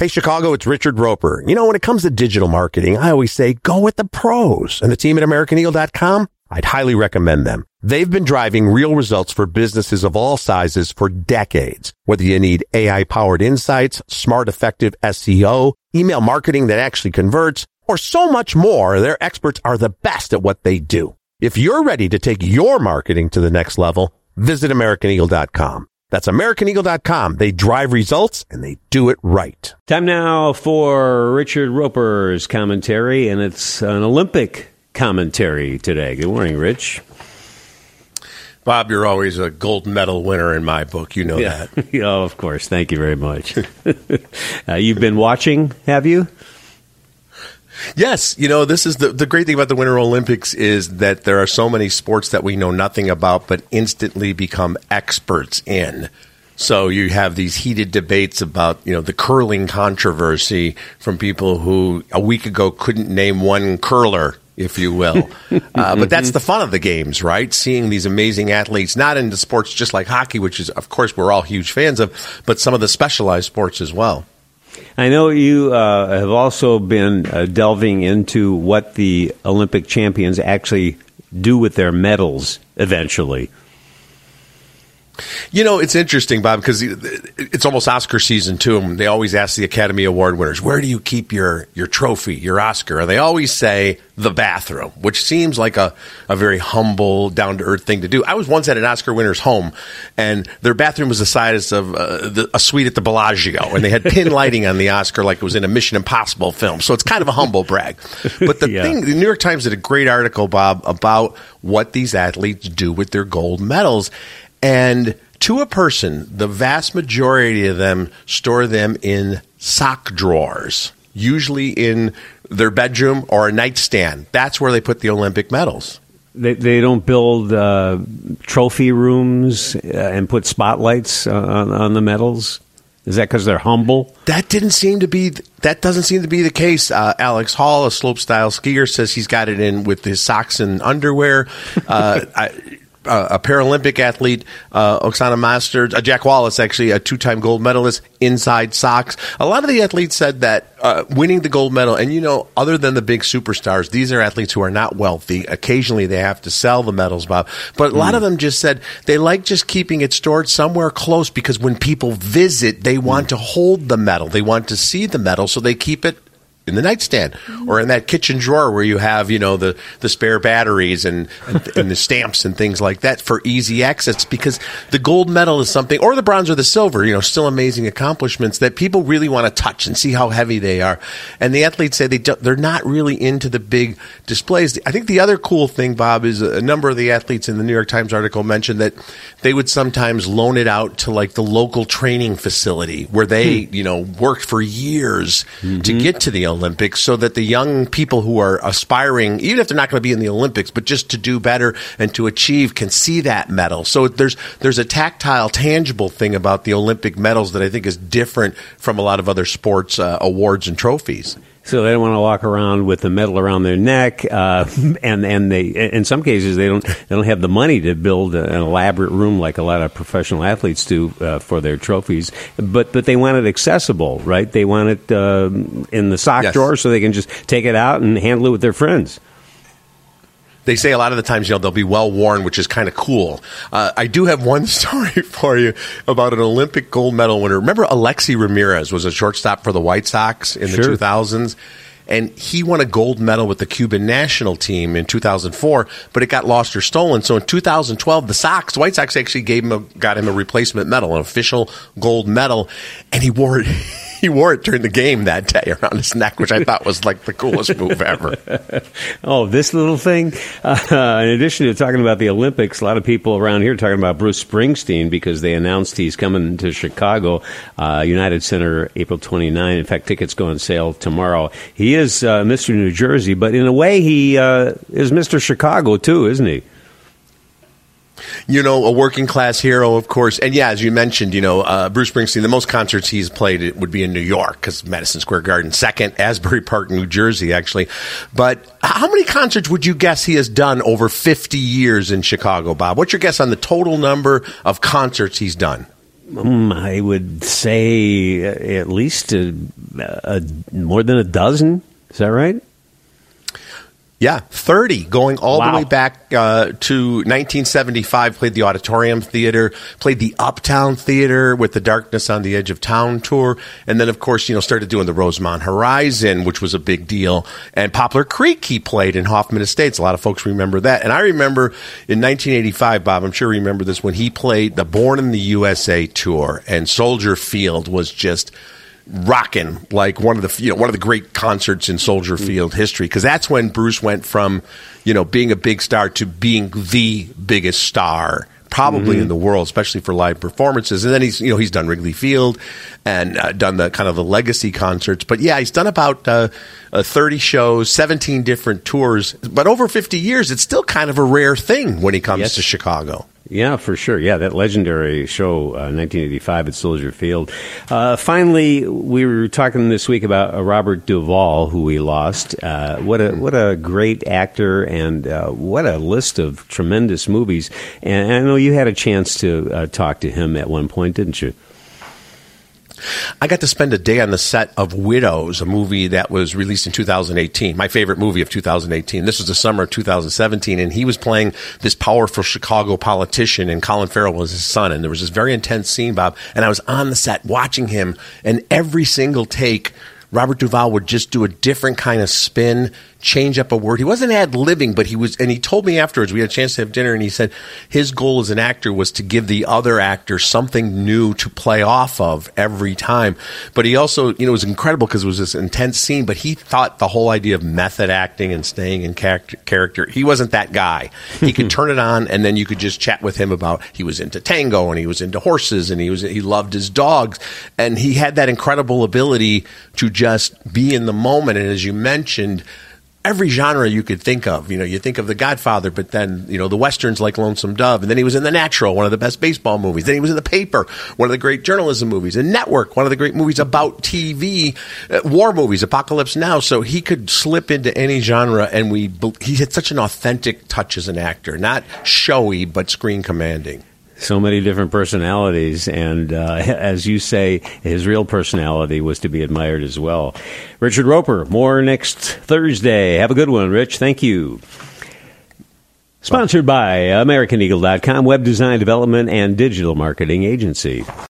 Hey, Chicago, it's Richard Roper. You know, when it comes to digital marketing, I always say go with the pros. And the team at AmericanEagle.com, I'd highly recommend them. They've been driving real results for businesses of all sizes for decades. Whether you need AI-powered insights, smart, effective SEO, email marketing that actually converts, or so much more, their experts are the best at what they do. If you're ready to take your marketing to the next level, visit AmericanEagle.com. That's AmericanEagle.com. They drive results, and they do it right. Time now for Richard Roper's commentary, and it's an Olympic commentary today. Good morning, Rich. Bob, you're always a gold medal winner in my book. You know that. Oh, of course. Thank you very much. You've been watching, have you? Yes. You know, this is the great thing about the Winter Olympics is that there are so many sports that we know nothing about but instantly become experts in. So you have these heated debates about, you know, the curling controversy from people who a week ago couldn't name one curler, if you will. But that's the fun of the games, right? Seeing these amazing athletes, not into sports just like hockey, which is, of course, we're all huge fans of, but some of the specialized sports as well. I know you have also been delving into what the Olympic champions actually do with their medals eventually. You know, it's interesting, Bob, because it's almost Oscar season, too. And they always ask the Academy Award winners, where do you keep your trophy, your Oscar? And they always say the bathroom, which seems like a very humble, down-to-earth thing to do. I was once at an Oscar winner's home, and their bathroom was the size of a suite at the Bellagio. And they had pin lighting on the Oscar like it was in a Mission Impossible film. So it's kind of a humble brag. But the New York Times did a great article, Bob, about what these athletes do with their gold medals. And to a person, the vast majority of them store them in sock drawers, usually in their bedroom or a nightstand. That's where they put the Olympic medals. They don't build trophy rooms and put spotlights on the medals? Is that because they're humble? That doesn't seem to be the case. Alex Hall, a slopestyle skier, says he's got it in with his socks and underwear. A Paralympic athlete, Oksana Master, Jack Wallace, actually a two-time gold medalist, inside socks. A lot of the athletes said that winning the gold medal, and you know, other than the big superstars, these are athletes who are not wealthy. Occasionally they have to sell the medals, Bob. But a lot of them just said they like just keeping it stored somewhere close because when people visit, they want to hold the medal. They want to see the medal, so they keep it in the nightstand or in that kitchen drawer where you have, you know, the spare batteries and the stamps and things like that for easy access, because the gold medal is something, or the bronze or the silver, you know, still amazing accomplishments that people really want to touch and see how heavy they are. And the athletes say they're not really into the big displays. I think the other cool thing, Bob, is a number of the athletes in the New York Times article mentioned that they would sometimes loan it out to like the local training facility where they, you know, worked for years to get to the Olympics, so that the young people who are aspiring, even if they're not going to be in the Olympics, but just to do better and to achieve, can see that medal. So there's a tactile, tangible thing about the Olympic medals that I think is different from a lot of other sports awards and trophies. So they don't want to walk around with the medal around their neck, and they, in some cases, they don't have the money to build an elaborate room like a lot of professional athletes do for their trophies. But they want it accessible, right? They want it in the sock drawer so they can just take it out and handle it with their friends. They say a lot of the times, you know, they'll be well worn, which is kind of cool. I do have one story for you about an Olympic gold medal winner. Remember Alexi Ramirez was a shortstop for the White Sox in the 2000s? And he won a gold medal with the Cuban national team in 2004, but it got lost or stolen. So in 2012, the White Sox actually got him a replacement medal, an official gold medal, and he wore it. He wore it during the game that day around his neck, which I thought was like the coolest move ever. Oh, this little thing. In addition to talking about the Olympics, a lot of people around here are talking about Bruce Springsteen because they announced he's coming to Chicago, United Center, April 29. In fact, tickets go on sale tomorrow. He is Mr. New Jersey, but in a way he is Mr. Chicago too, isn't he? You know, a working class hero, of course. And yeah, as you mentioned, you know, Bruce Springsteen, the most concerts he's played would be in New York because Madison Square Garden, second, Asbury Park, New Jersey, actually. But how many concerts would you guess he has done over 50 years in Chicago, Bob? What's your guess on the total number of concerts he's done? I would say at least more than a dozen. Is that right? Yeah, 30, going all Wow. the way back to 1975, played the Auditorium Theater, played the Uptown Theater with the Darkness on the Edge of Town tour, and then, of course, started doing the Rosemont Horizon, which was a big deal, and Poplar Creek he played in Hoffman Estates. A lot of folks remember that. And I remember in 1985, Bob, I'm sure you remember this, when he played the Born in the USA tour, and Soldier Field was just rocking, like one of the great concerts in Soldier Field history, because that's when Bruce went from being a big star to being the biggest star probably in the world, especially for live performances. And then he's done Wrigley Field and done the kind of the legacy concerts. But yeah, he's done about 30 shows, 17 different tours. But over 50 years, it's still kind of a rare thing when he comes to Chicago. Yeah, for sure. Yeah, that legendary show, 1985 at Soldier Field. Finally, we were talking this week about Robert Duvall, who we lost. What a great actor, and what a list of tremendous movies. And I know you had a chance to talk to him at one point, didn't you? I got to spend a day on the set of Widows, a movie that was released in 2018, my favorite movie of 2018. This was the summer of 2017, and he was playing this powerful Chicago politician, and Colin Farrell was his son. And there was this very intense scene, Bob, and I was on the set watching him, and every single take, Robert Duvall would just do a different kind of spin, change up a word. He wasn't ad-libbing, but he told me afterwards, we had a chance to have dinner, and he said his goal as an actor was to give the other actor something new to play off of every time. But he also, it was incredible because it was this intense scene, but he thought the whole idea of method acting and staying in character, he wasn't that guy. He could turn it on, and then you could just chat with him about, he was into tango, and he was into horses, and he loved his dogs, and he had that incredible ability to just be in the moment. And as you mentioned, every genre you could think of. You think of The Godfather, but then, the Westerns like Lonesome Dove. And then he was in The Natural, one of the best baseball movies. Then he was in The Paper, one of the great journalism movies. And Network, one of the great movies about TV, war movies, Apocalypse Now. So he could slip into any genre, and he had such an authentic touch as an actor. Not showy, but screen commanding. So many different personalities, and as you say, his real personality was to be admired as well. Richard Roeper, more next Thursday. Have a good one, Rich. Thank you. Sponsored by AmericanEagle.com, web design development and digital marketing agency.